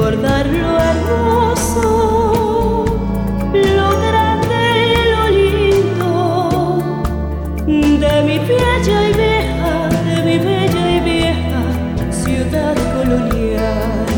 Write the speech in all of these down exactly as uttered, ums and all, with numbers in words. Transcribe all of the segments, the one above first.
recordar lo hermoso, lo grande y lo lindo de mi bella y vieja, de mi bella y vieja ciudad colonial.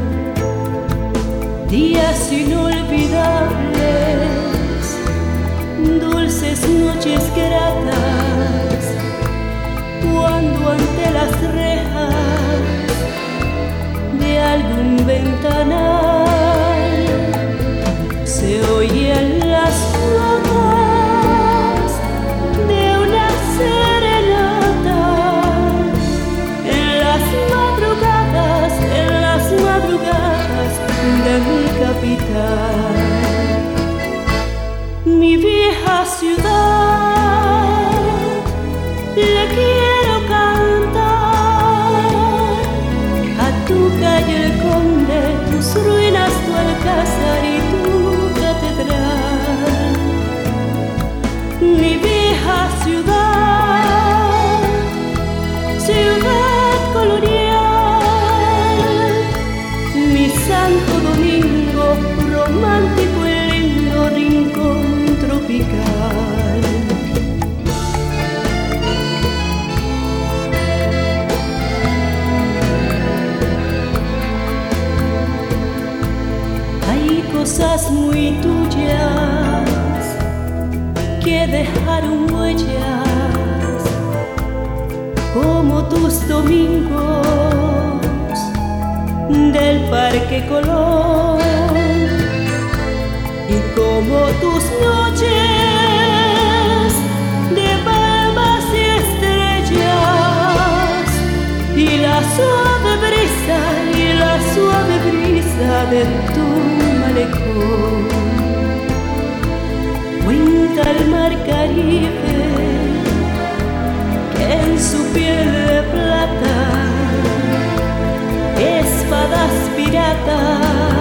Días inolvidables, dulces noches gratas, cuando ante las rejas de algún ventanal se oían las notas de una serenata. En las madrugadas, en las madrugadas de mi capital, mi vieja ciudad, le quiero cantar a tu calle El Conde, tus ruinas, tu alcázar y tu catedral. Mi vieja ciudad, ciudad colonial, mi Santo Domingo, romántico y lindo rincón tropical. Hay cosas muy tuyas que dejaron huellas, como tus domingos del Parque Colón, y como tus noches de palmas y estrellas, y la suave brisa, y la suave brisa de tu malecón. Cuenta el mar Caribe que en su piel de plata espadas piratas